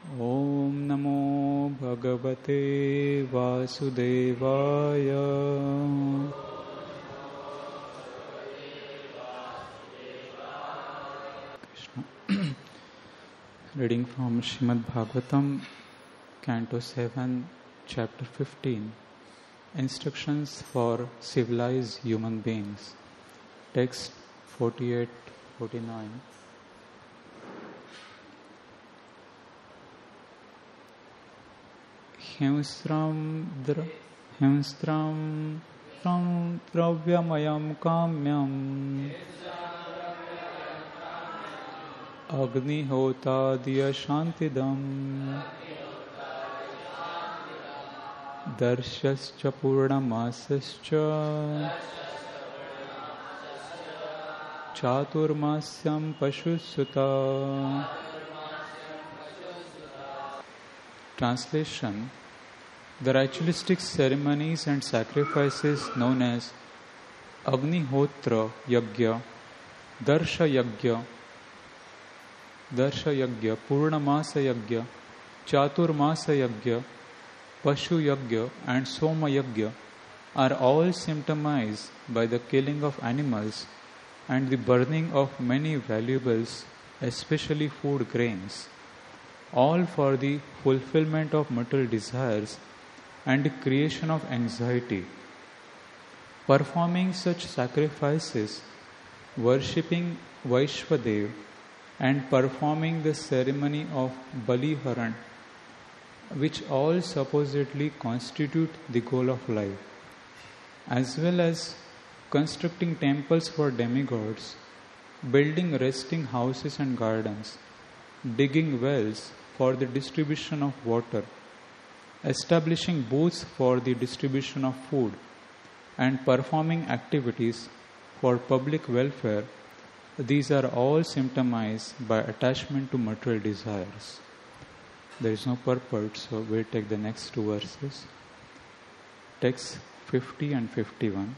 ॐ नमो भगवते वासुदेवाय। Krishna. Reading from Srimad Bhagavatam, Canto 7, Chapter 15. Instructions for civilized human beings. Text 48-49. हिंस्त्रं द्रव्यमयं काम्यम् अग्निहोतादिय शान्तिदम् दर्शश्च पूर्णमासश्च चातुर्मास्यं पशुसुता. Translation. The ritualistic ceremonies and sacrifices known as Agnihotra Yagya, Darsha Yagya, Purnamasa Yagya, Chaturmasa Yagya, Pashu Yagya and Soma Yagya are all symptomized by the killing of animals and the burning of many valuables, especially food grains, all for the fulfillment of material desires and the creation of anxiety. Performing such sacrifices, worshipping Vaishvadev, and performing the ceremony of Baliharan, which all supposedly constitute the goal of life, as well as constructing temples for demigods, building resting houses and gardens, digging wells for the distribution of water, establishing booths for the distribution of food, and performing activities for public welfare. These are all symptomized by attachment to material desires. There is no purport, so we'll take the next two verses. Text 50 and 51.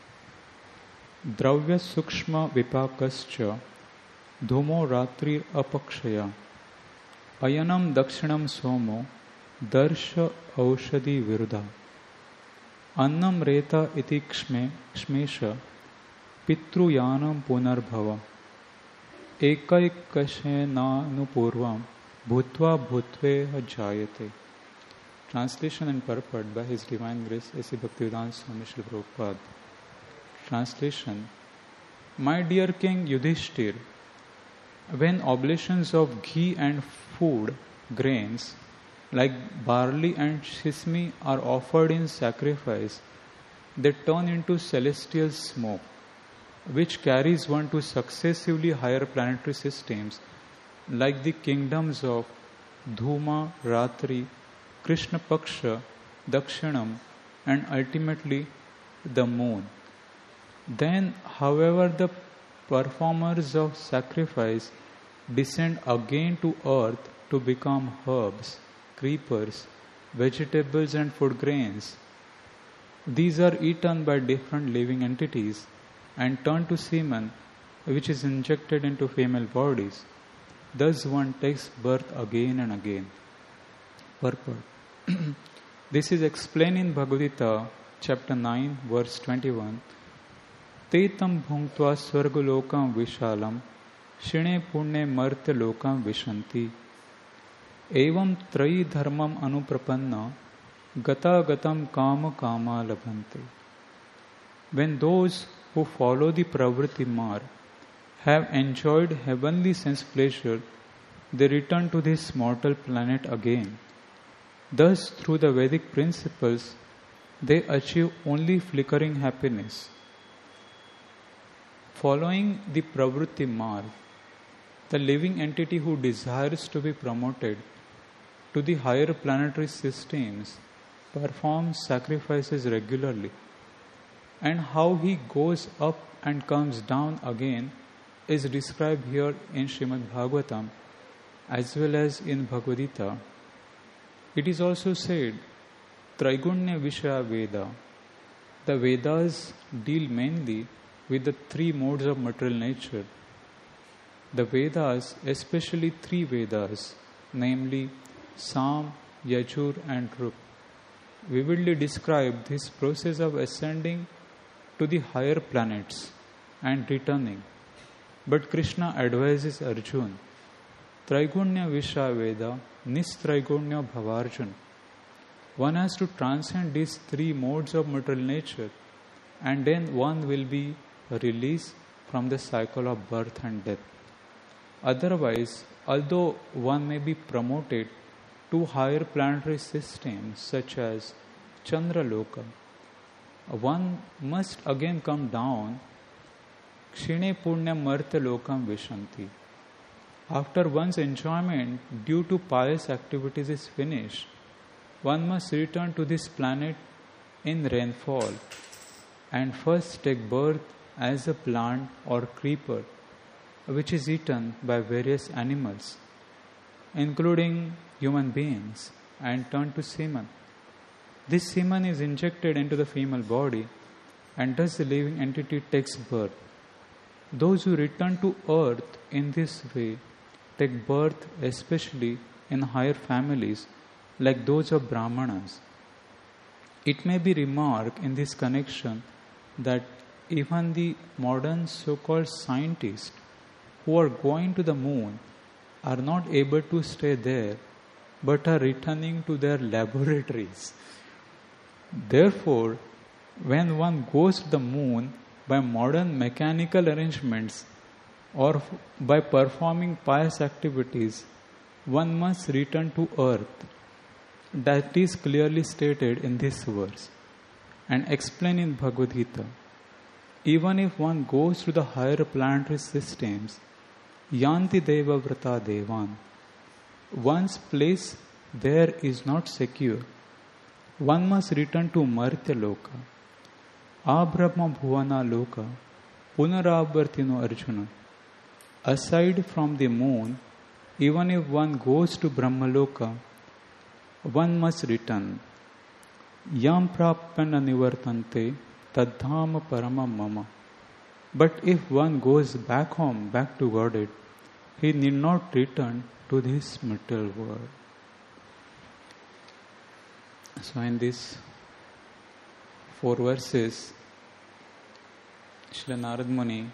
Dravya sukshma vipakascha dhumo ratri apakshaya ayanam dakshinam somo darsha aushadi viruddha annam reta iti kshmesha pitruyanam punarbhava ekaikashenanupurvam bhutva bhutveha jayate. Translation and purport by His Divine Grace A.C. Bhaktivedanta Swami Srila Prabhupada. Translation. My dear King Yudhishthir, when oblations of ghee and food grains like barley and sesame are offered in sacrifice, they turn into celestial smoke, which carries one to successively higher planetary systems like the kingdoms of Dhuma, Ratri, Krishna Paksha, Dakshinam, and ultimately the moon. Then, however, the performers of sacrifice descend again to earth to become herbs, creepers, vegetables and food grains. These are eaten by different living entities and turn to semen, which is injected into female bodies. Thus one takes birth again and again. Purport. This is explained in Bhagavad Gita, chapter 9, verse 21. Tetam bhunktva swargalokam vishalam shine punne martya lokam vishanti evam trayi dharmam anuprapanna gata gatam kama kama labhante. When those who follow the pravritti marg have enjoyed heavenly sense pleasure, they return to this mortal planet again. Thus, through the Vedic principles, they achieve only flickering happiness. Following the pravritti marg, the living entity who desires to be promoted to the higher planetary systems performs sacrifices regularly. And how he goes up and comes down again is described here in Srimad Bhagavatam as well as in Bhagavad Gita. It is also said, Traigunya Vishaya Veda. The Vedas deal mainly with the three modes of material nature. The Vedas, especially three Vedas, namely Sam, Yajur and Rup vividly describe this process of ascending to the higher planets and returning. But Krishna advises Arjuna, Traigunya Vishaveda, Nistrigunya Bhavarjuna. One has to transcend these three modes of material nature, and then one will be released from the cycle of birth and death. Otherwise, although one may be promoted to higher planetary systems such as Chandraloka, one must again come down. Kshine Punyam Martya Lokam Vishanti. After one's enjoyment due to pious activities is finished, one must return to this planet in rainfall and first take birth as a plant or creeper, which is eaten by various animals, including human beings, and turn to semen. This semen is injected into the female body, and thus the living entity takes birth. Those who return to earth in this way take birth especially in higher families like those of Brahmanas. It may be remarked in this connection that even the modern so-called scientists who are going to the moon are not able to stay there but are returning to their laboratories. Therefore, when one goes to the moon by modern mechanical arrangements or by performing pious activities, one must return to earth. That is clearly stated in this verse and explained in Bhagavad Gita. Even if one goes to the higher planetary systems, Yanti Deva Vrata Devan, one's place there is not secure. One must return to Martya Loka. Abrahma Bhuvana Loka, Punaravartino Arjuna. Aside from the moon, even if one goes to Brahmaloka, one must return. Yam prapana nivartante tadhama parama mama. But if one goes back home, back to Godhead, he need not return to this material world. So in these 4 verses, Srila Narad Muni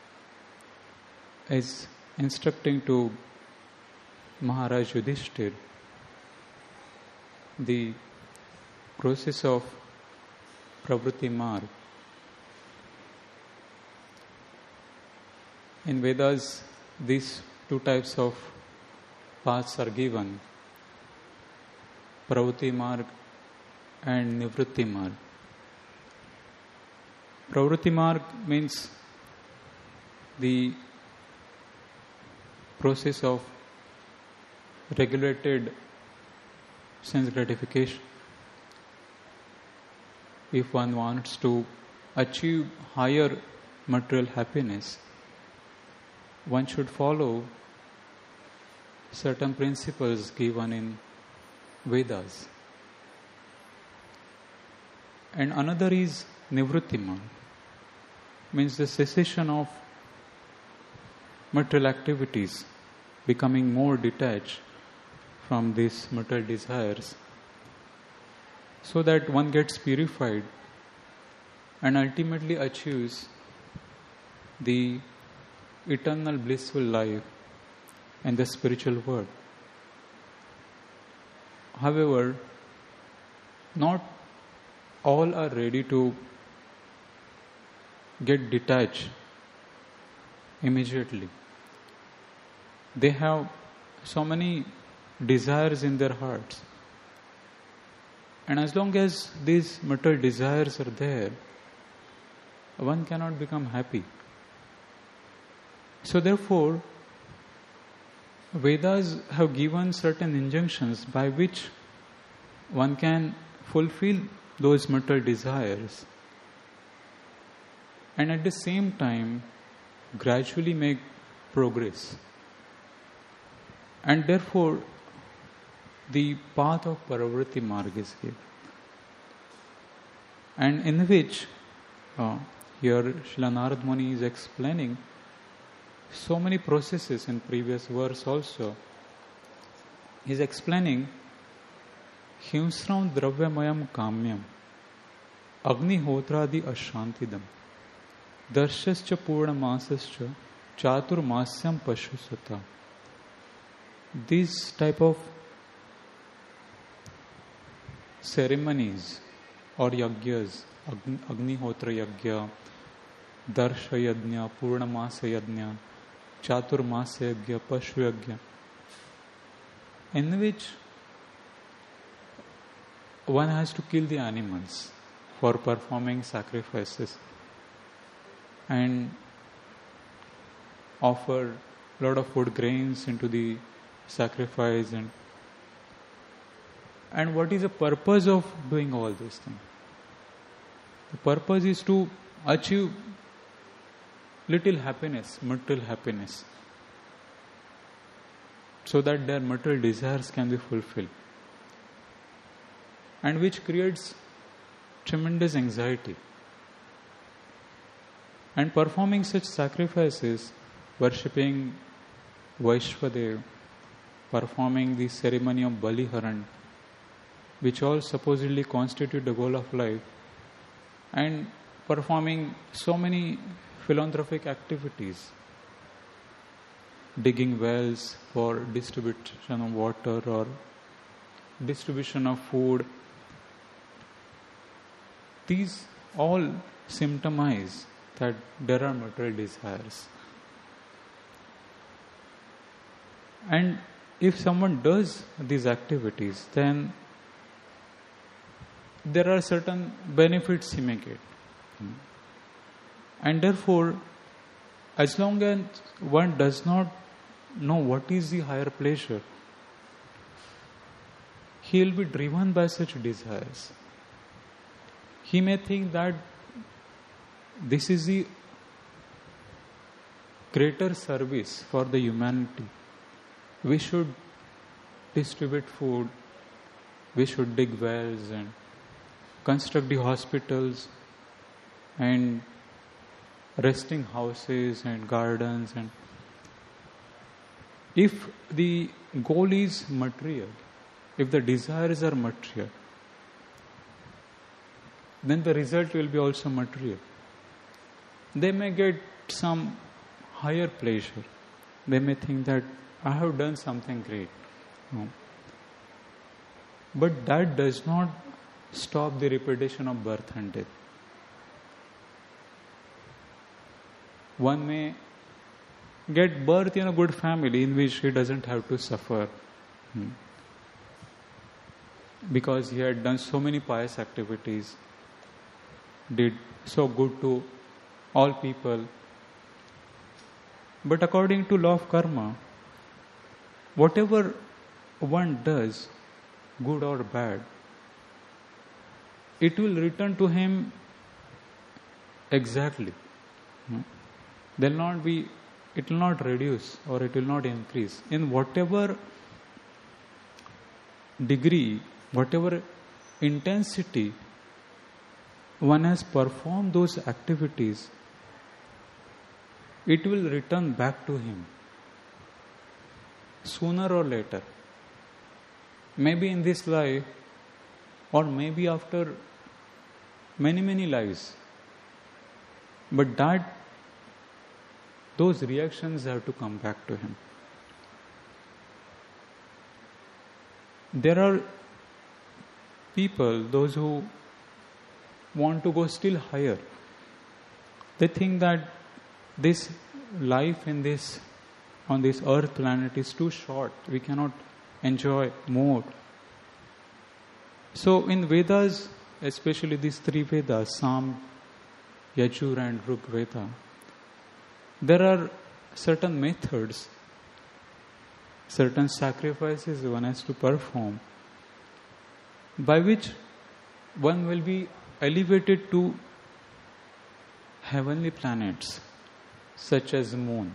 is instructing to Maharaj Yudhishthir the process of Pravritti Marg. In Vedas, these 2 types of paths are given, Pravritti Marg and Nivritti Marg. Pravritti Marg means the process of regulated sense gratification. If one wants to achieve higher material happiness, one should follow certain principles given in Vedas. And another is Nivritti Marg, means the cessation of material activities, becoming more detached from these material desires, so that one gets purified and ultimately achieves the eternal blissful life in the spiritual world. However, not all are ready to get detached immediately. They have so many desires in their hearts. And as long as these material desires are there, one cannot become happy. So therefore, Vedas have given certain injunctions by which one can fulfill those material desires and at the same time gradually make progress. And therefore, the path of Pravritti Marg is given. And in which, here Srila Narad Muni is explaining so many processes in previous verse also. He's explaining Himsram Dravyamayam Kamyam Agnihotradi Ashantidam Darshascha Purnamasascha Chaturmasyam Pashusata. These type of ceremonies or yagyas, Agnihotra Yagya, Darsha Yajna, Purnamasa Yajna, Chaturmasa Yagya, Pashu Yagya, in which one has to kill the animals for performing sacrifices and offer a lot of food grains into the sacrifice. And what is the purpose of doing all these things? The purpose is to achieve little happiness, material happiness, so that their material desires can be fulfilled, and which creates tremendous anxiety. And performing such sacrifices, worshipping Vaishvadev, performing the ceremony of Baliharan, which all supposedly constitute the goal of life, and performing so many philanthropic activities, digging wells for distribution of water or distribution of food. These all symptomize that there are material desires. And if someone does these activities, then there are certain benefits he may get. And therefore, as long as one does not know what is the higher pleasure, he will be driven by such desires. He may think that this is the greater service for the humanity. We should distribute food, we should dig wells and construct the hospitals and resting houses and gardens. And if the goal is material, if the desires are material, then the result will be also material. They may get some higher pleasure. They may think that I have done something great. No. But that does not stop the repetition of birth and death. One may get birth in a good family in which he doesn't have to suffer because he had done so many pious activities, did so good to all people. But according to law of karma, whatever one does, good or bad, it will return to him exactly. It will not reduce or it will not increase. In whatever degree, whatever intensity one has performed those activities, it will return back to him sooner or later. Maybe in this life, or maybe after many, many lives. But those reactions have to come back to him. There are people, those who want to go still higher. They think that this life on this earth planet is too short. We cannot enjoy more. So in Vedas, especially these three Vedas, Sam, Yajur and Rug Veda, there are certain methods, certain sacrifices one has to perform, by which one will be elevated to heavenly planets, such as moon.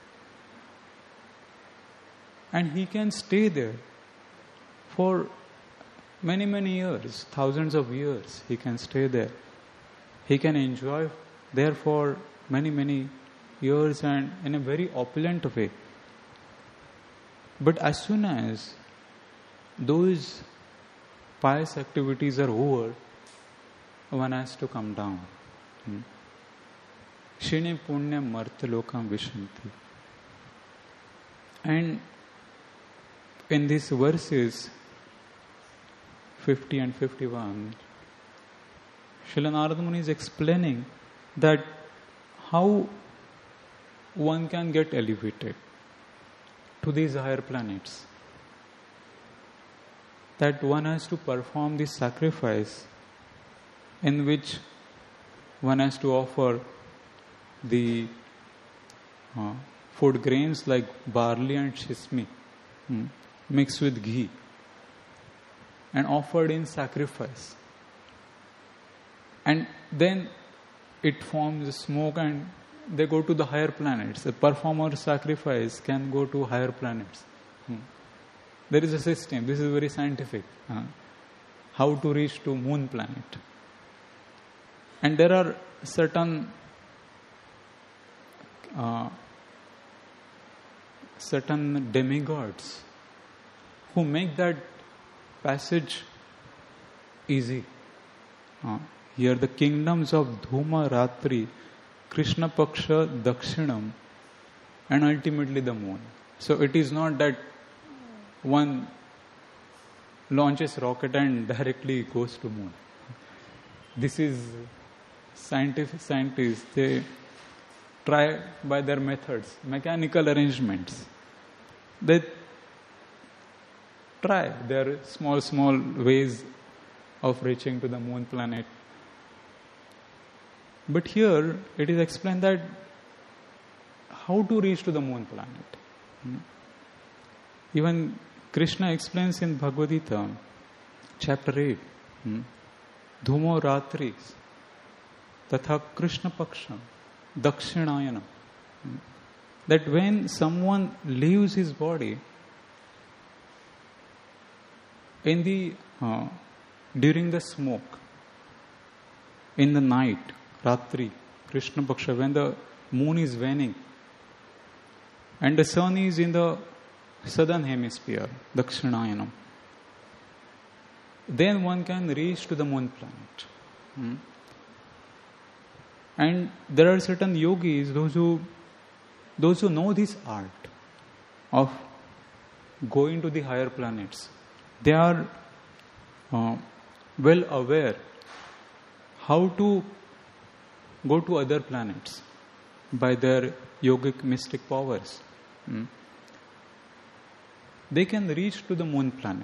And he can stay there for many, many years, thousands of years. He can stay there. He can enjoy there for many, many years and in a very opulent way. But as soon as those pious activities are over, one has to come down. Shine punya marta lokam vishanti. And in these verses 50 and 51, Srila Narada Muni is explaining that how one can get elevated to these higher planets. That one has to perform this sacrifice in which one has to offer the food grains like barley and shismi mixed with ghee and offered in sacrifice. And then it forms smoke and they go to the higher planets. The performer sacrifice can go to higher planets. There is a system. This is very scientific. How to reach to moon planet. And there are certain demigods who make that passage easy. Here the kingdoms of Dhuma, Ratri, Krishna Paksha, Dakshinam, and ultimately the moon. So it is not that one launches rocket and directly goes to moon. This is scientists, they try by their methods, mechanical arrangements. They try their small ways of reaching to the moon planet. But here it is explained that how to reach to the moon planet. Even Krishna explains in Bhagavad Gita, chapter 8, Dhumo Ratri, Tatha Krishna Paksham, Dakshinayana. That when someone leaves his body in the during the smoke, in the night, Ratri, Krishna Paksha, when the moon is waning and the sun is in the southern hemisphere, Dakshinayana, then one can reach to the moon planet. And there are certain yogis, those who know this art of going to the higher planets. They are well aware how to go to other planets by their yogic mystic powers. They can reach to the moon planet.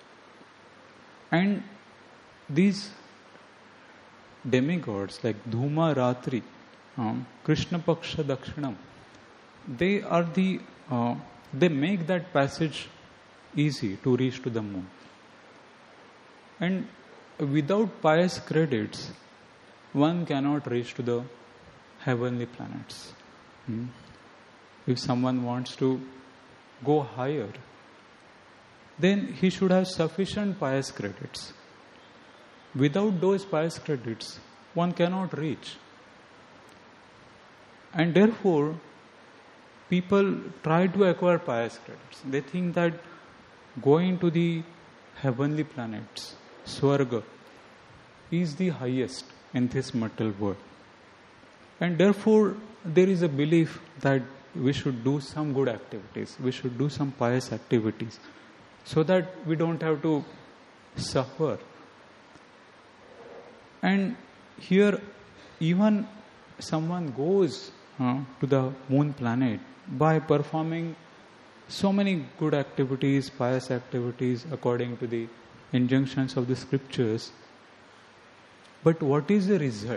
And these demigods like Dhuma, Ratri, Krishna Paksha, Dakshinam, they make that passage easy to reach to the moon. And without pious credits, one cannot reach to the heavenly planets. If someone wants to go higher, then he should have sufficient pious credits. Without those pious credits, one cannot reach. And therefore, people try to acquire pious credits. They think that going to the heavenly planets, Swarga, is the highest in this material world. And therefore, there is a belief that we should do some good activities, we should do some pious activities, so that we don't have to suffer. And here, even someone goes to the moon planet by performing so many good activities, pious activities, according to the injunctions of the scriptures. But what is the result?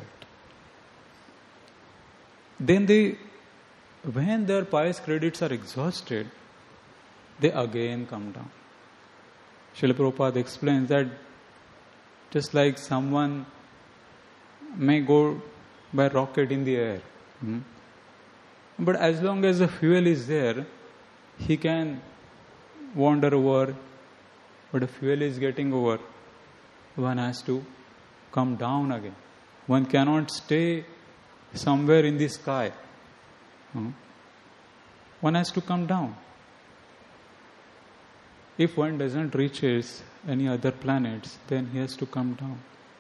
Then when their pious credits are exhausted, they again come down. Srila Prabhupada explains that just like someone may go by rocket in the air, but as long as the fuel is there, he can wander over, but the fuel is getting over, one has to come down again. One cannot stay somewhere in the sky. One has to come down. If one doesn't reaches any other planets, then he has to come down.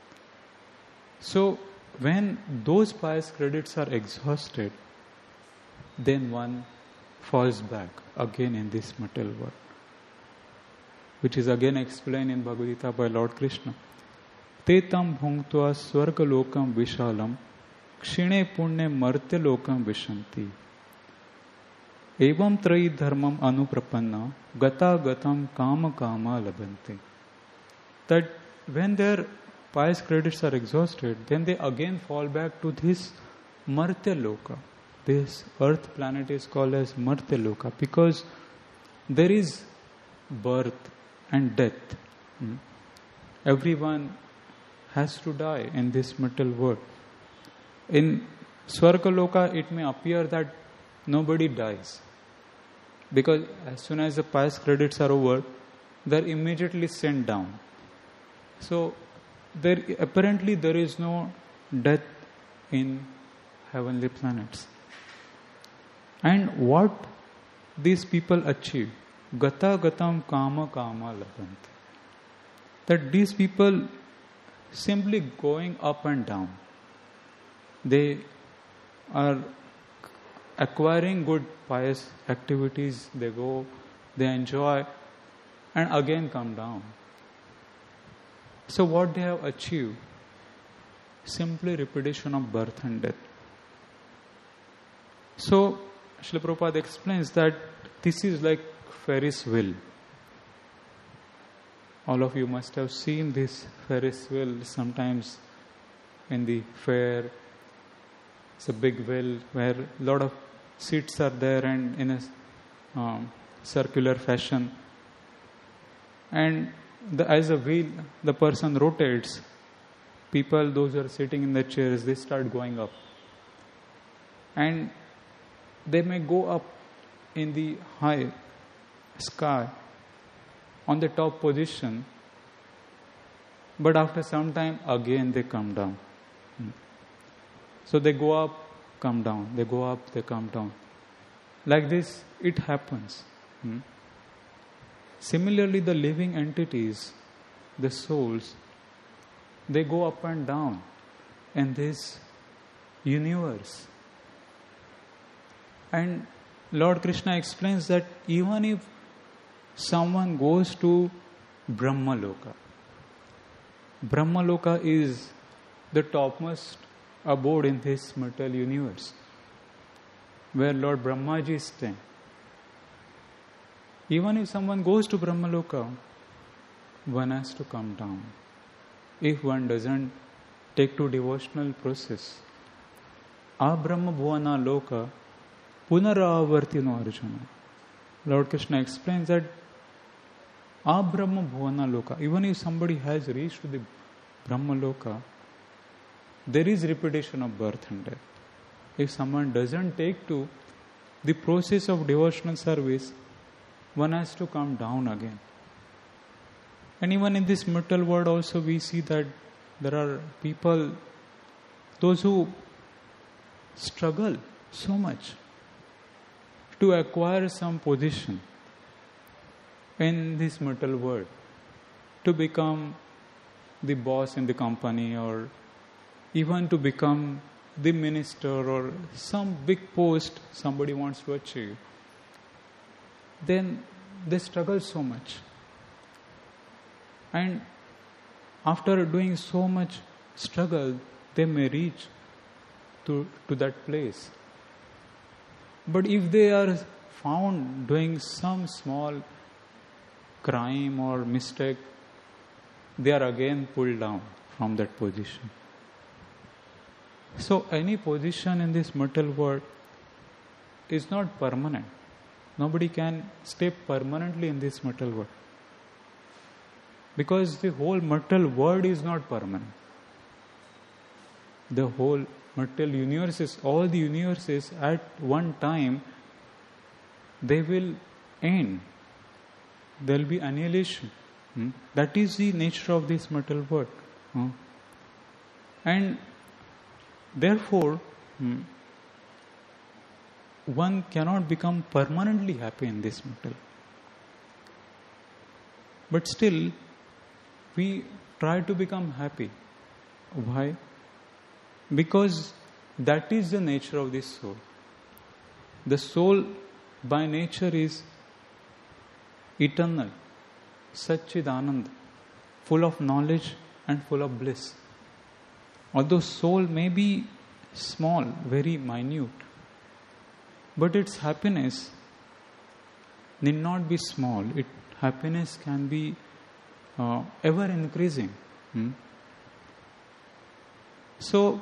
So when those pious credits are exhausted, then one falls back again in this material world, which is again explained in Bhagavad Gita by Lord Krishna. Te tam bhunktva swargalokam vishalam kshine punne martyalokam vishanti evam trayi dharmam anuprapanna gata gatam kama kama labhante. That when their pious credits are exhausted, then they again fall back to this martyaloka. This earth planet is called as martyaloka because there is birth and death. Everyone has to die in this material world. In Swargaloka, it may appear that nobody dies, because as soon as the pious credits are over, they are immediately sent down. So apparently there is no death in heavenly planets. And what these people achieve, gata gatam kama kama labhante, that these people simply going up and down. They are acquiring good pious activities, they go, they enjoy, and again come down. So what they have achieved? Simply repetition of birth and death. So Srila Prabhupada explains that this is like Ferris wheel. All of you must have seen this Ferris wheel sometimes in the fair. It's a big wheel where a lot of seats are there and in a circular fashion. And as the wheel, the person rotates, people, those who are sitting in the chairs, they start going up. And they may go up in the high sky on the top position, but after some time again they come down. So they go up, come down, they go up, they come down. Like this it happens. Similarly, the living entities, the souls, they go up and down in this universe. And Lord Krishna explains that even if someone goes to Brahmaloka, Brahmaloka is the topmost abode in this material universe, where Lord Brahmaji is staying. Even if someone goes to Brahmaloka, one has to come down. If one doesn't take to devotional process, Abrahma Bhuvana Loka Punaravartino Arjuna. Lord Krishna explains that Abrahma Bhuvana Loka, even if somebody has reached to the Brahma Loka, there is repetition of birth and death. If someone doesn't take to the process of devotional service, one has to come down again. And even in this material world also we see that there are people, those who struggle so much to acquire some position in this material world, to become the boss in the company, or even to become the minister or some big post somebody wants to achieve. Then they struggle so much. And after doing so much struggle, they may reach to that place. But if they are found doing some small crime or mistake, they are again pulled down from that position. So any position in this material world is not permanent. Nobody can stay permanently in this material world, because the whole material world is not permanent. The whole material universes, all the universes at one time, they will end. There will be annihilation. That is the nature of this material world. And therefore, one cannot become permanently happy in this material. But still, we try to become happy. Why? Because that is the nature of this soul. The soul by nature is eternal, Satchidananda, full of knowledge and full of bliss. Although soul may be small, very minute, but its happiness need not be small. Happiness can be ever increasing. So,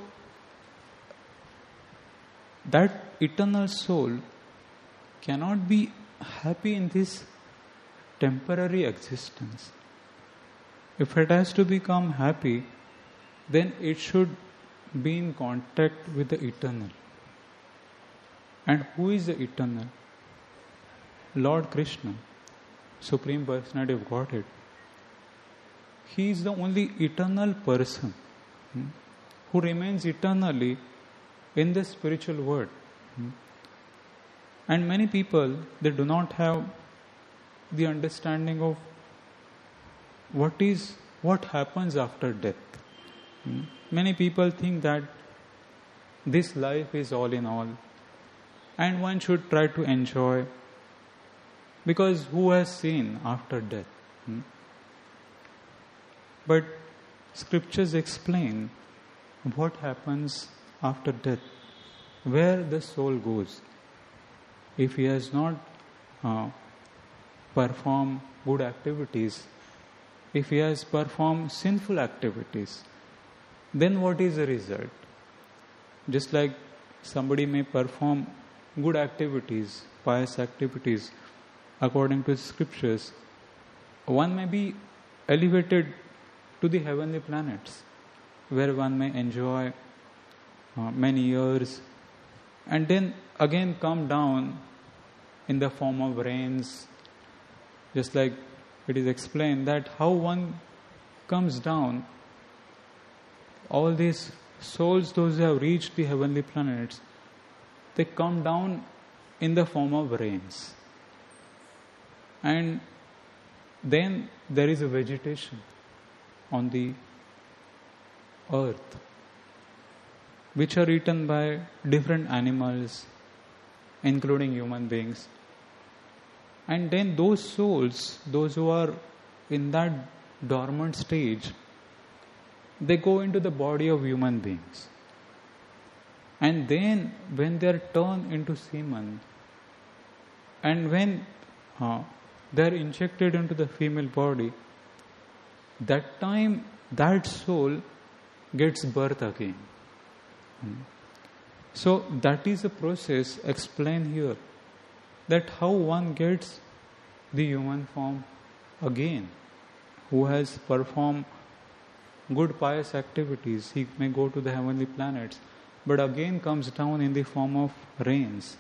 that eternal soul cannot be happy in this temporary existence. If it has to become happy, then it should be in contact with the eternal. And who is the eternal? Lord Krishna, Supreme Personality of Godhead. He is the only eternal person who remains eternally in the spiritual world. And many people, they do not have the understanding of what happens after death. Many people think that this life is all in all and one should try to enjoy, because who has seen after death? But scriptures explain what happens after death, where the soul goes. If he has not performed good activities, if he has performed sinful activities, then what is the result? Just like somebody may perform good activities, pious activities, according to the scriptures, one may be elevated to the heavenly planets, where one may enjoy many years, and then again come down in the form of rains. Just like it is explained that how one comes down, all these souls, those who have reached the heavenly planets, they come down in the form of rains. And then there is a vegetation on the earth, which are eaten by different animals, including human beings. And then those souls, those who are in that dormant stage, they go into the body of human beings. And then when they are turned into semen, and when they are injected into the female body, that time that soul gets birth again. So that is a process explained here, that how one gets the human form again. Who has performed good pious activities, he may go to the heavenly planets, but again comes down in the form of rains.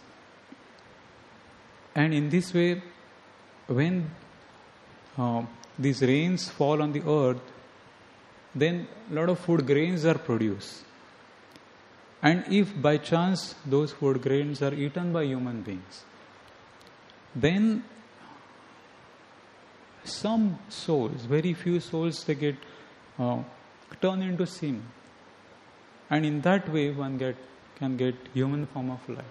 And in this way, when these rains fall on the earth, then a lot of food grains are produced. And if by chance those food grains are eaten by human beings, then some souls, very few souls, they get turned into semen. And in that way one can get human form of life.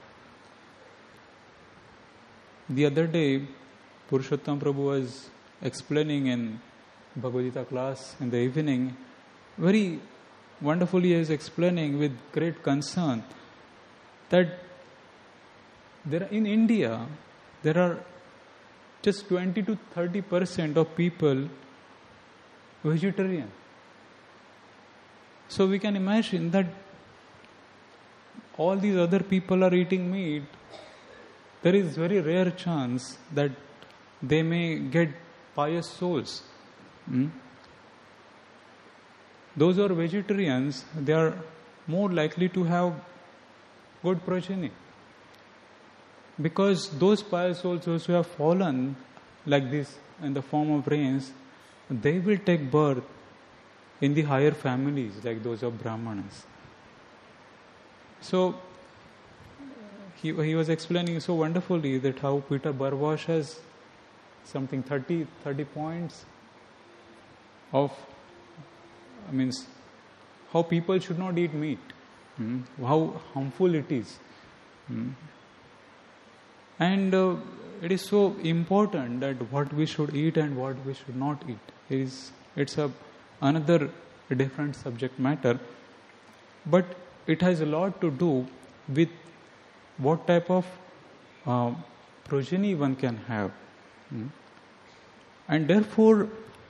The other day, Purushottam Prabhu was explaining in Bhagavad Gita class in the evening, very wonderfully he is explaining with great concern that in India, there are just 20 to 30% of people vegetarian. So we can imagine that all these other people are eating meat. There is very rare chance that they may get pious souls. Those who are vegetarians, they are more likely to have good progeny. Because those pious souls, those who have fallen like this in the form of rains, they will take birth in the higher families like those of Brahmanas. So he was explaining so wonderfully that how Peter Barwash has something 30 points of, means how people should not eat meat, how harmful it is. And it is so important that what we should eat and what we should not eat. It's another different subject matter, but it has a lot to do with what type of progeny one can have. And therefore,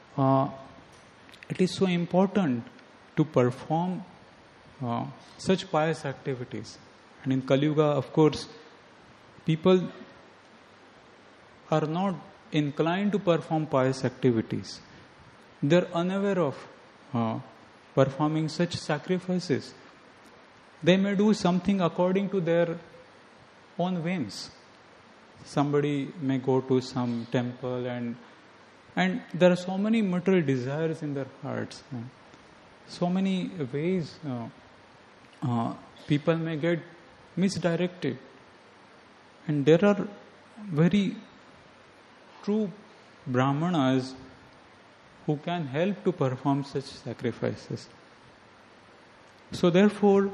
it is so important to perform such pious activities. And in Kali Yuga, of course, people are not inclined to perform pious activities. They are unaware of performing such sacrifices. They may do something according to their own whims. Somebody may go to some temple and there are so many material desires in their hearts. So many ways people may get misdirected. And there are very true Brahmanas who can help to perform such sacrifices. So therefore,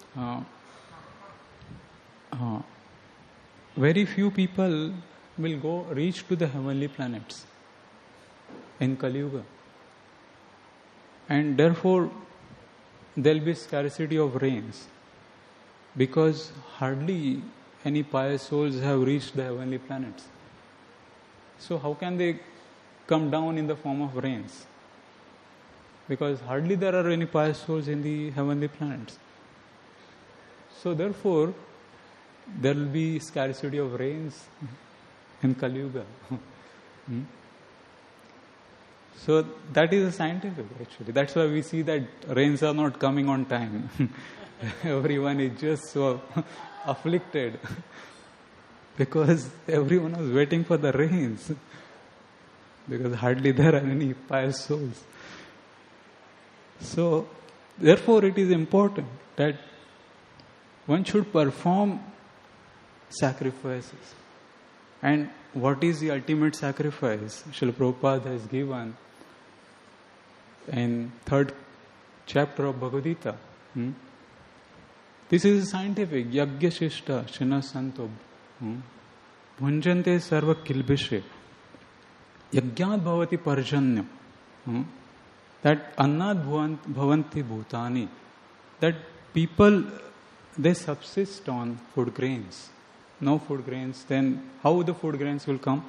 very few people will reach to the heavenly planets in Kali Yuga. And therefore, there will be scarcity of rains, because hardly any pious souls have reached the heavenly planets. So how can they come down in the form of rains? Because hardly there are any pious souls in the heavenly planets. So therefore, there will be scarcity of rains in Kali Yuga. So that is a scientific, actually. That's why we see that rains are not coming on time. Everyone is just so afflicted because everyone was waiting for the rains, because hardly there are any pious souls. So therefore it is important that one should perform sacrifices. And what is the ultimate sacrifice? Srila Prabhupada has given in 3rd chapter of Bhagavad Gita. This is scientific. Yagya Shishta Shina Santo Bhunjante Sarva Kilbishe Yagyat Bhavati Parjanyam. That Annad Bhavanti Bhutani. That people, they subsist on food grains. No food grains, then how the food grains will come?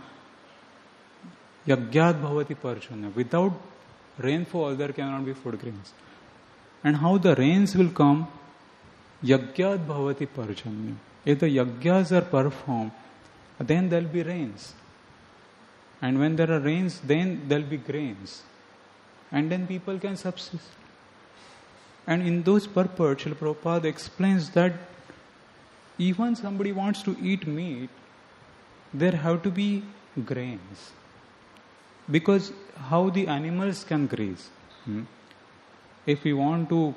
Yagyat Bhavati Parjanya. Without rainfall, there cannot be food grains. And how the rains will come? Yagyat Bhavati Parjanya. If the yagyas are performed, then there will be rains. And when there are rains, then there will be grains. And then people can subsist. And in those purports, Srila Prabhupada explains that even somebody wants to eat meat, there have to be grains. Because how the animals can graze? If we want to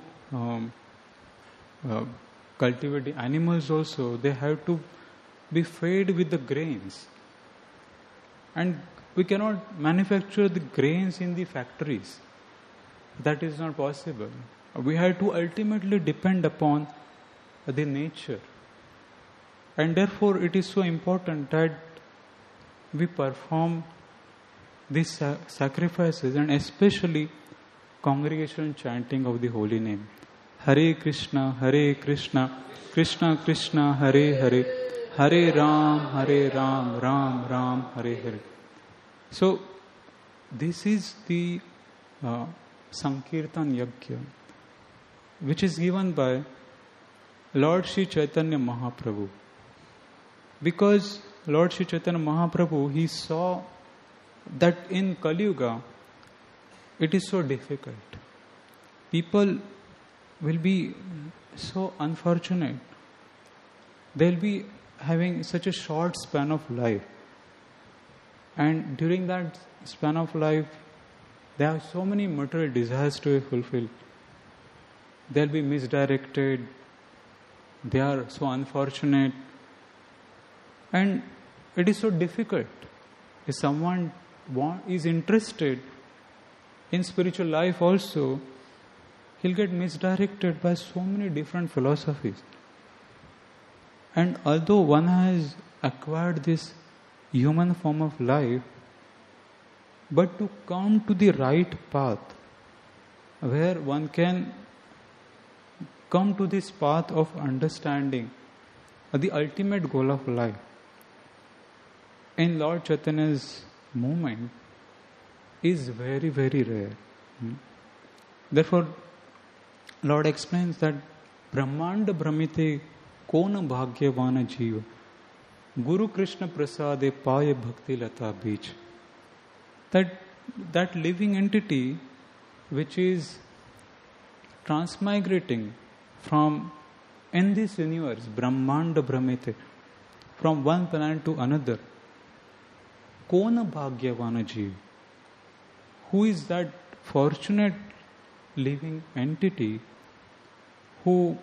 cultivate the animals also, they have to be fed with the grains. And we cannot manufacture the grains in the factories. That is not possible. We have to ultimately depend upon the nature. And therefore it is so important that we perform these sacrifices, and especially congregational chanting of the holy name. Hare Krishna, Krishna Krishna, Hare Hare, Hare Ram, Ram Ram, Hare Hare. So this is the Sankirtan Yajna, which is given by Lord Sri Chaitanya Mahaprabhu. Because Lord Sri Chaitanya Mahaprabhu, he saw that in Kali Yuga, it is so difficult. People will be so unfortunate. They will be having such a short span of life. And during that span of life, there are so many material desires to be fulfilled. They will be misdirected. They are so unfortunate. And it is so difficult. If someone is interested in spiritual life also, he'll get misdirected by so many different philosophies. And although one has acquired this human form of life, but to come to the right path, where one can come to this path of understanding the ultimate goal of life, in Lord Chaitanya's movement is very, very rare. Therefore, Lord explains that Brahmanda Brahmite Kona Bhagyavana Jiva Guru Krishna Prasade Paya Bhakti Lata Beach. That living entity which is transmigrating from in this universe, Brahmanda Brahmite, from one planet to another, Kona Bhagyavana Jiva. Who is that fortunate living entity who,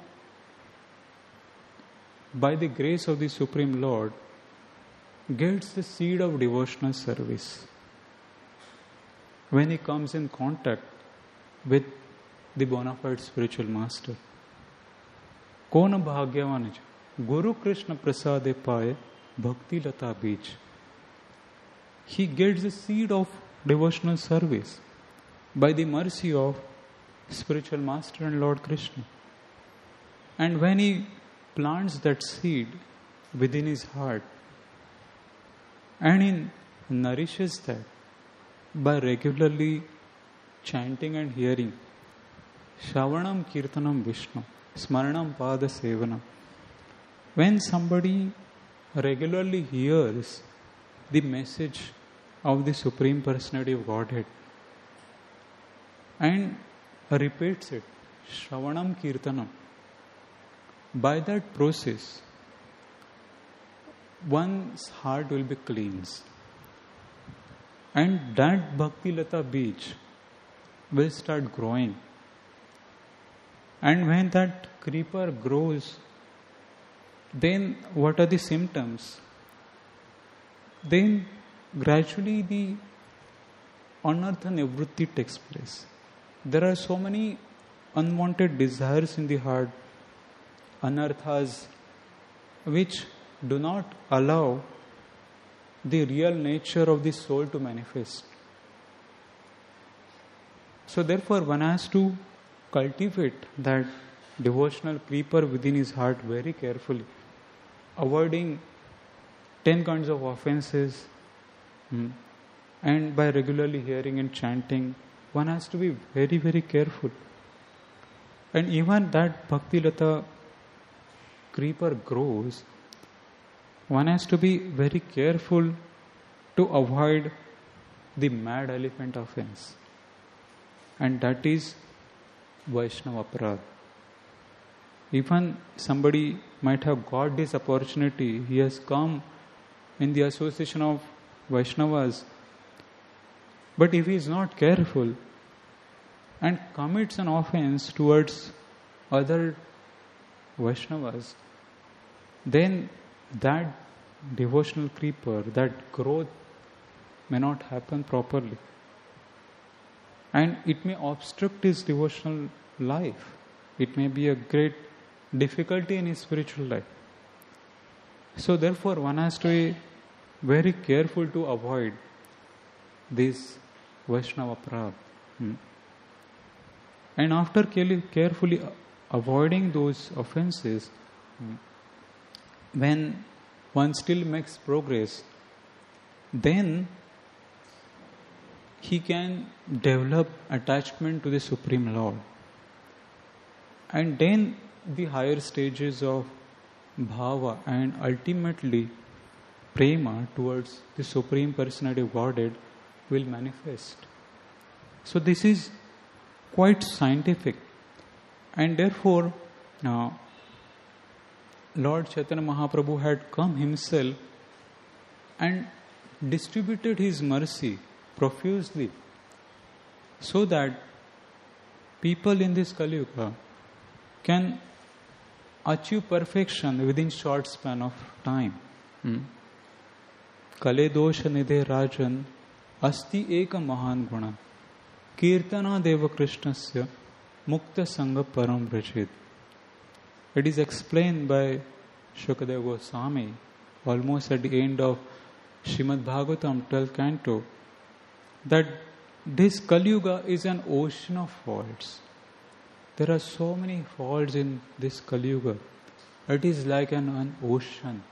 by the grace of the Supreme Lord, gets the seed of devotional service when he comes in contact with the bona fide spiritual master? Kona Bhagyavana Jiva Guru Krishna Prasade Paya Bhakti Lata Beach. He gets the seed of devotional service by the mercy of spiritual master and Lord Krishna. And when he plants that seed within his heart and he nourishes that by regularly chanting and hearing Shravanam Kirtanam Vishnu Smaranam Pada Sevanam, when somebody regularly hears the message of the Supreme Personality of Godhead and repeats it, Shravanam Kirtanam, by that process, one's heart will be cleansed. And that Bhakti Lata Beach will start growing. And when that creeper grows, then what are the symptoms? Then gradually the anartha nivritti takes place. There are so many unwanted desires in the heart, anarthas, which do not allow the real nature of the soul to manifest. So therefore one has to cultivate that devotional creeper within his heart very carefully, avoiding 10 kinds of offenses, and by regularly hearing and chanting, one has to be very, very careful. And even that Bhakti Lata creeper grows, one has to be very careful to avoid the mad elephant offense. And that is Vaishnava Aparadha. Even somebody might have got this opportunity, he has come in the association of Vaishnavas, but if he is not careful and commits an offense towards other Vaishnavas, then that devotional creeper, that growth may not happen properly. And it may obstruct his devotional life. It may be a great difficulty in his spiritual life. So therefore one has to be very careful to avoid this Vaishnava Aparadha. And after carefully avoiding those offenses, when one still makes progress, then he can develop attachment to the Supreme Lord. And then the higher stages of bhava and ultimately prema towards the Supreme Personality of Godhead will manifest. So this is quite scientific. And therefore, now, Lord Chaitanya Mahaprabhu had come himself and distributed his mercy profusely so that people in this Kali Yuga can achieve perfection within short span of time. Kale dosha nidhe rajan asti eka mahan guna Kirtana Deva Krishnasya Mukta Sangha Param Vrajit. It is explained by Shukadeva Goswami almost at the end of Srimad Bhagavatam 12th canto that this Kali Yuga is an ocean of faults. There are so many faults in this Kali Yuga. It is like an ocean.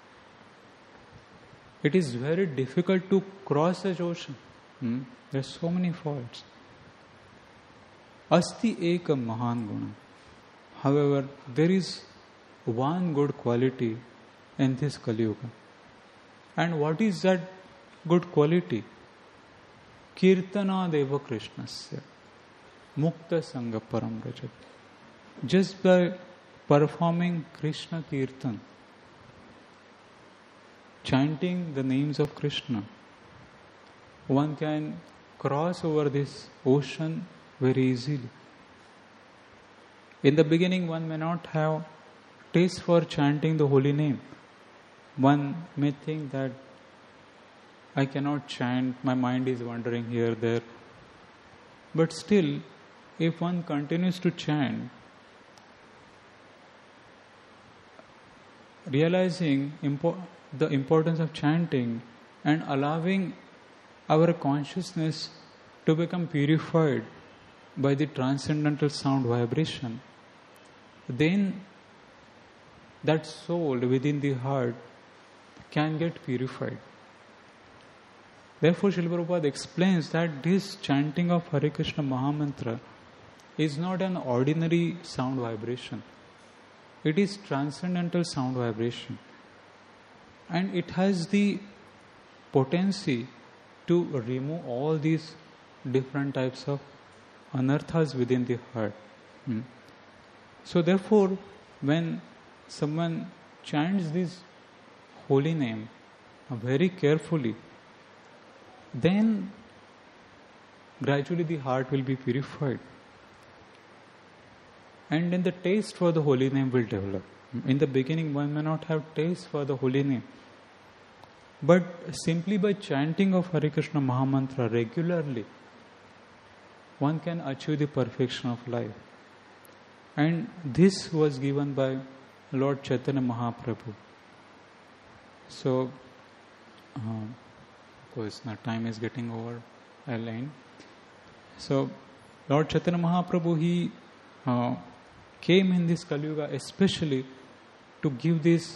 It is very difficult to cross such ocean. There are so many faults. Asti eka mahan guna. However, there is one good quality in this Kali Yuga. And what is that good quality? Kirtana Deva Krishnasya Mukta Sangha Param Vrajat. Just by performing Krishna Kirtan, chanting the names of Krishna, one can cross over this ocean very easily. In the beginning, one may not have taste for chanting the holy name. One may think that I cannot chant, my mind is wandering here, there. But still, if one continues to chant, realizing the importance of chanting and allowing our consciousness to become purified by the transcendental sound vibration, then that soul within the heart can get purified. Therefore, Srila Prabhupada explains that this chanting of Hare Krishna Mahamantra is not an ordinary sound vibration. It is transcendental sound vibration. And it has the potency to remove all these different types of anarthas within the heart. So therefore, when someone chants this holy name very carefully, then gradually the heart will be purified. And then the taste for the holy name will develop. In the beginning, one may not have taste for the holy name. But simply by chanting of Hare Krishna Mahamantra regularly, one can achieve the perfection of life. And this was given by Lord Chaitanya Mahaprabhu. So, of course, now time is getting over, I'll end. So, Lord Chaitanya Mahaprabhu, he came in this Kali Yuga especially to give this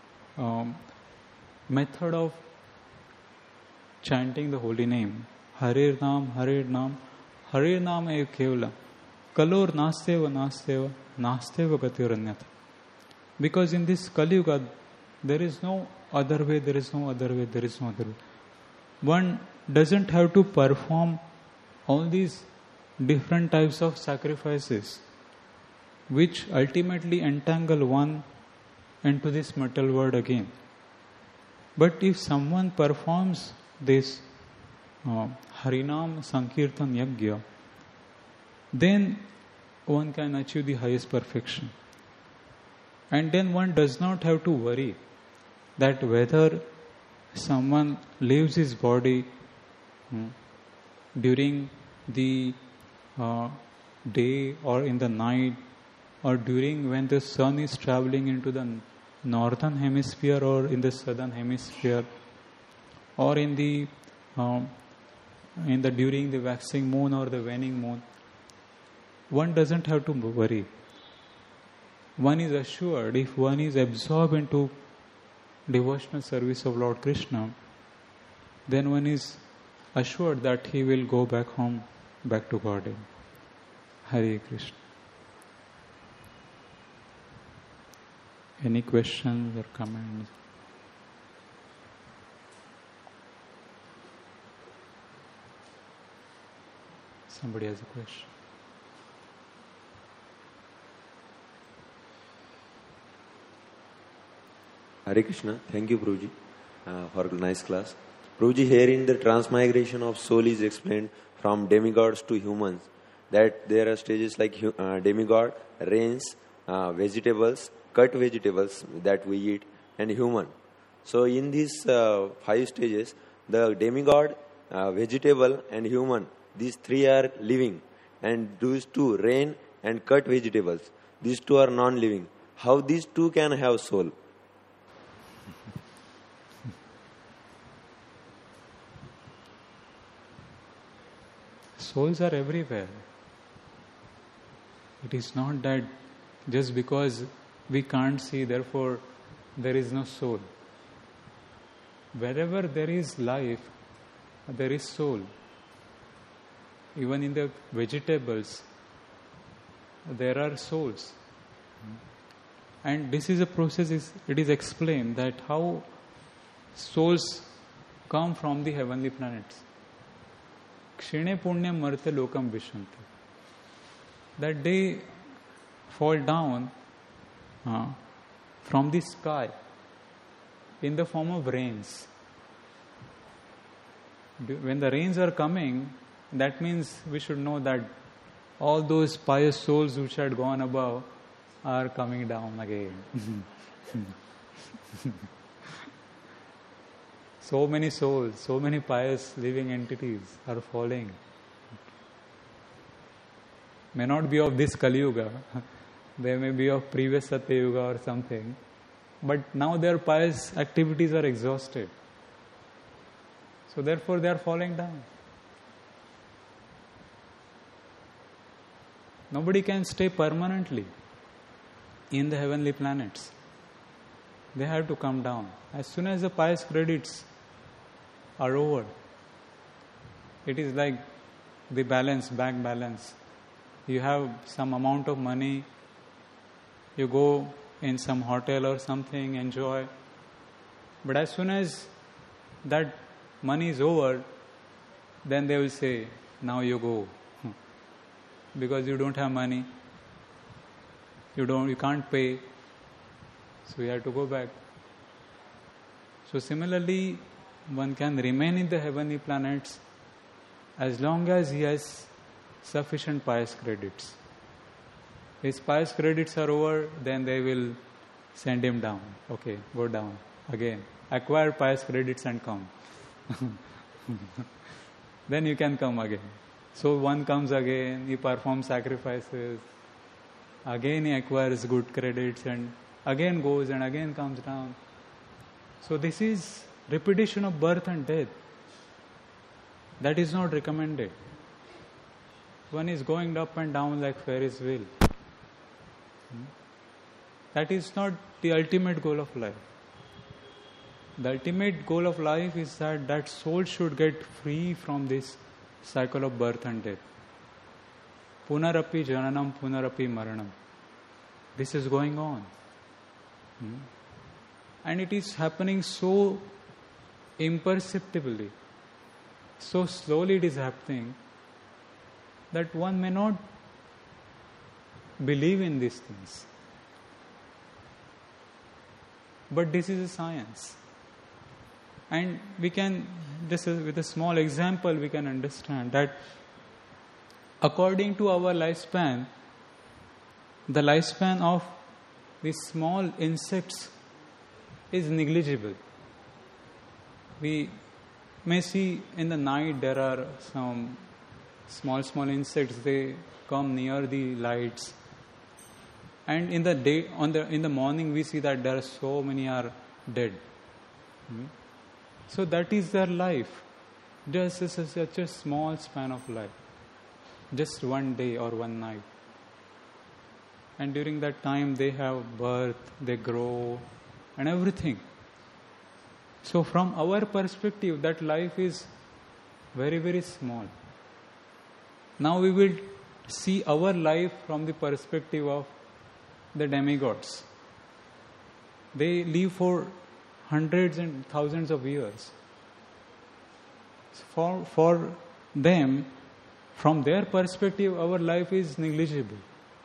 method of chanting the holy name. Hare Nam, Hare Nam, Hare Nam eva Kevala, Kalor Nasteva, Nasteva, Nasteva Gatiranyata. Because in this Kali Yuga, there is no other way, there is no other way, there is no other way. One doesn't have to perform all these different types of sacrifices, which ultimately entangle one into this material world again. But if someone performs this Harinam Sankirtan Yagya, then one can achieve the highest perfection. And then one does not have to worry that whether someone leaves his body during the day or in the night, or during when the sun is traveling into the northern hemisphere or in the southern hemisphere, or in the during the waxing moon or the waning moon. One doesn't have to worry. One is assured, if one is absorbed into devotional service of Lord Krishna, then one is assured that he will go back home, back to Godhead. Hare Krishna. Any questions or comments? Somebody has a question. Hare Krishna. Thank you, Prabhuji, for a nice class. Prabhuji, here in the transmigration of soul is explained from demigods to humans, that there are stages like demigod, rains, vegetables, cut vegetables that we eat, and human. So in these 5 stages, the demigod, vegetable and human, These three are living, and these two, rain and cut vegetables, these two are non-living. How these two can have soul? Souls are everywhere. It is not that just because we can't see, therefore there is no soul. Wherever there is life, there is soul. Even in the vegetables, there are souls. And this is a process, it is explained that how souls come from the heavenly planets. Kshine punyam marte lokam vishanti. That they fall down from the sky in the form of rains. When the rains are coming, that means we should know that all those pious souls which had gone above are coming down again. So many souls, so many pious living entities are falling. May not be of this Kali Yuga, they may be of previous Satya Yuga or something, but now their pious activities are exhausted. So therefore they are falling down. Nobody can stay permanently in the heavenly planets. They have to come down. As soon as the pious credits are over, it is like the balance, bank balance. You have some amount of money, you go in some hotel or something, enjoy. But as soon as that money is over, then they will say, now you go. Because you don't have money, you can't pay, so you have to go back. So similarly, one can remain in the heavenly planets as long as he has sufficient pious credits. His pious credits are over, then they will send him down. Okay, go down again. Acquire pious credits and come. Then you can come again. So one comes again, he performs sacrifices, again he acquires good credits and again goes and again comes down. So this is repetition of birth and death. That is not recommended. One is going up and down like Ferris wheel. That is not the ultimate goal of life. The ultimate goal of life is that soul should get free from this cycle of birth and death. Punarapi jananam, punarapi maranam. This is going on. And it is happening so imperceptibly, so slowly it is happening, that one may not believe in these things. But this is a science. And we can, just with a small example, we can understand that according to our lifespan, the lifespan of these small insects is negligible. We may see in the night there are some small insects, they come near the lights. And in the day, in the morning, we see that there are so many are dead. So that is their life. Just such a small span of life. Just one day or one night. And during that time they have birth, they grow and everything. So from our perspective, that life is very, very small. Now we will see our life from the perspective of the demigods. They live for hundreds and thousands of years. For them, from their perspective, our life is negligible.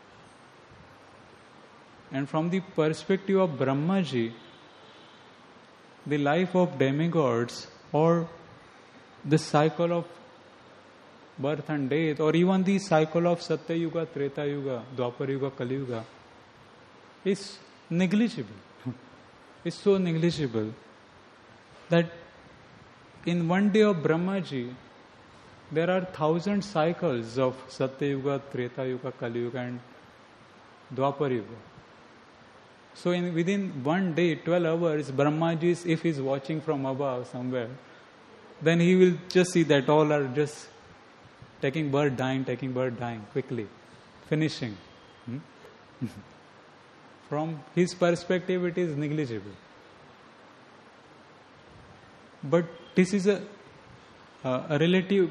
And from the perspective of Brahmaji, the life of demigods or the cycle of birth and death, or even the cycle of Satya Yuga, Treta Yuga, Dwapar Yuga, Kali Yuga, is negligible. It's so negligible that in one day of Brahmaji, there are 1,000 cycles of Satya Yuga, Treta Yuga, Kali Yuga and Dwapar Yuga. So within one day, 12 hours, Brahmaji, if he is watching from above somewhere, then he will just see that all are just taking birth, dying, quickly, finishing. From his perspective, it is negligible. But this is a relative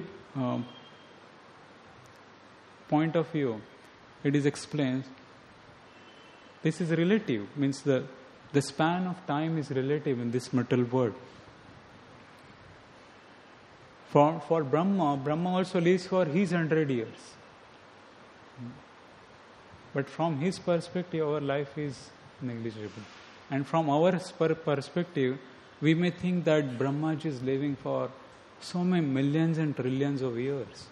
point of view. It is explained. This is relative, means the span of time is relative in this material world. For Brahma also lives for his 100 years. But from his perspective, our life is negligible. And from our perspective, we may think that Brahmaji is living for so many millions and trillions of years.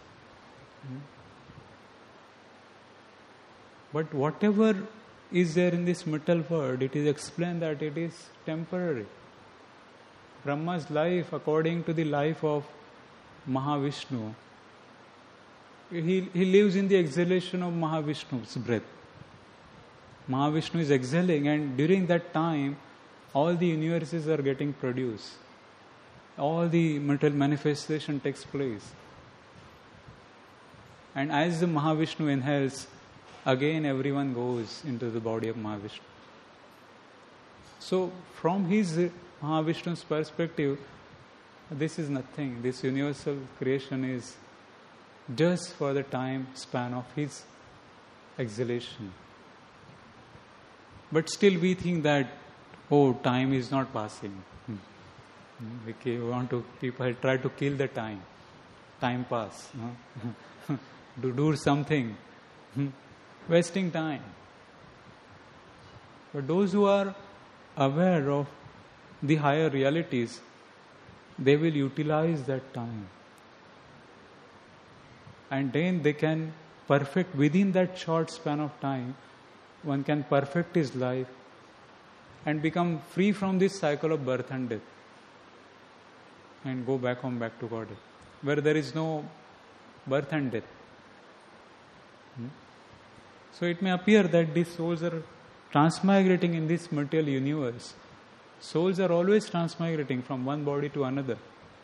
But whatever is there in this material world, it is explained that it is temporary. Brahma's life, according to the life of Mahavishnu, he lives in the exhalation of Mahavishnu's breath. Mahavishnu is exhaling, and during that time, all the universes are getting produced. All the material manifestation takes place. And as the Mahavishnu inhales, again everyone goes into the body of Mahavishnu. So from his Mahavishnu's perspective, this is nothing. This universal creation is just for the time span of his exhalation. But still we think that, time is not passing. People try to kill the time. Time pass. To do something. Wasting time. But those who are aware of the higher realities, they will utilize that time. And then they can perfect, within that short span of time, one can perfect his life and become free from this cycle of birth and death. And go back to God, where there is no birth and death. So it may appear that these souls are transmigrating in this material universe. Souls are always transmigrating from one body to another.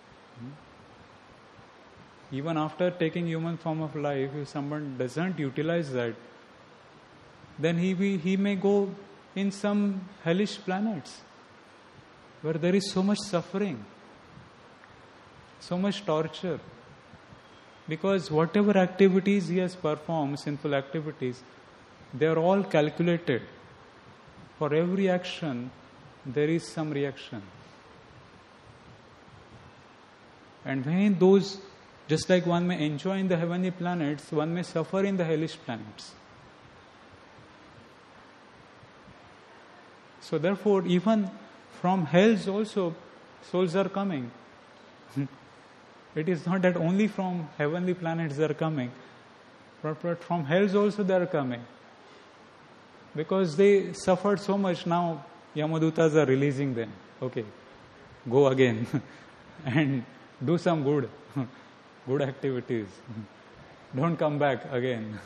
Even after taking human form of life, if someone doesn't utilize that, then he may go in some hellish planets where there is so much suffering, so much torture. Because whatever activities he has performed, sinful activities, they are all calculated. For every action, there is some reaction. And when those, just like one may enjoy in the heavenly planets, one may suffer in the hellish planets. So therefore, even from hells also, souls are coming. It is not that only from heavenly planets they are coming, but from hells also they are coming. Because they suffered so much, now Yamadutas are releasing them. Okay, go again and do some good activities. Don't come back again.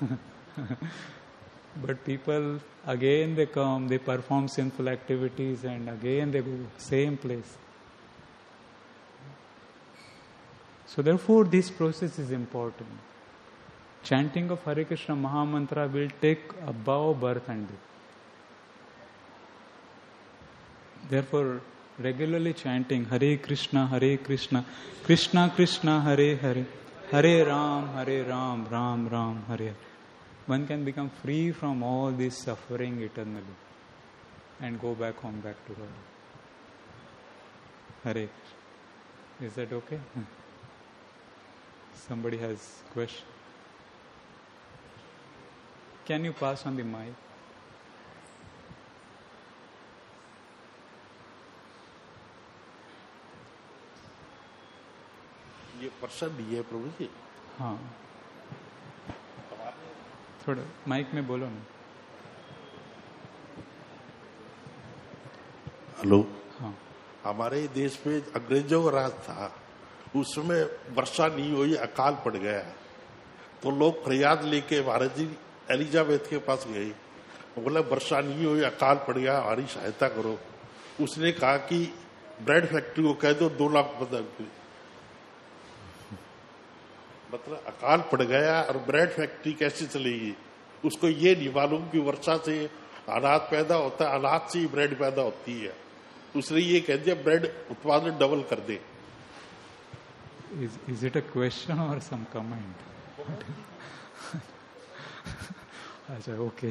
But people, again they come, they perform sinful activities, and again they go same place. So therefore this process is important. Chanting of Hare Krishna Mahamantra will take above birth and death. Therefore, regularly chanting Hare Krishna, Krishna Krishna, Hare Hare, Hare Ram, Ram Ram, Hare Hare. One can become free from all this suffering eternally and go back to God. Hare Krishna. Is that okay? Somebody has question? Can you pass on the mic? ये प्रसाद भी है प्रभु जी। हाँ, थोड़ा mic में बोलो ना। Hello. हाँ, हमारे देश पे अंग्रेजों का राज था, उस समय वर्षा नहीं हुई, अकाल पड़ गया। तो लोग फरियाद लेके महाराज जी एलिजाबेथ के पास गए, बोला वर्षा नहीं हुई, अकाल पड़ गया, हमारी सहायता करो। उसने कहा कि ब्रेड फैक्ट्री को कह दो 2 लाख मतलब अकाल पड़ गया और ब्रेड फैक्ट्री कैसे चलेगी। उसको ये नहीं मालूम कि वर्षा से अनाज पैदा होता है, अनाज से ही ब्रेड पैदा होती है। उसने ये कह दिया ब्रेड उत्पादन डबल कर दे। Is it a question or some comment? अच्छा, okay.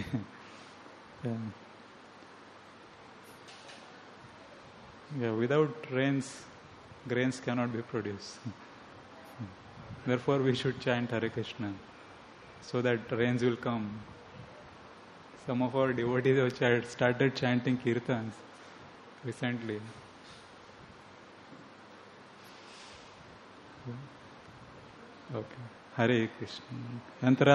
Yeah, without rains, grains cannot be produced. Therefore, we should chant Hare Krishna so that rains will come. Some of our devotees have started chanting kirtans recently. Okay. Hare Krishna.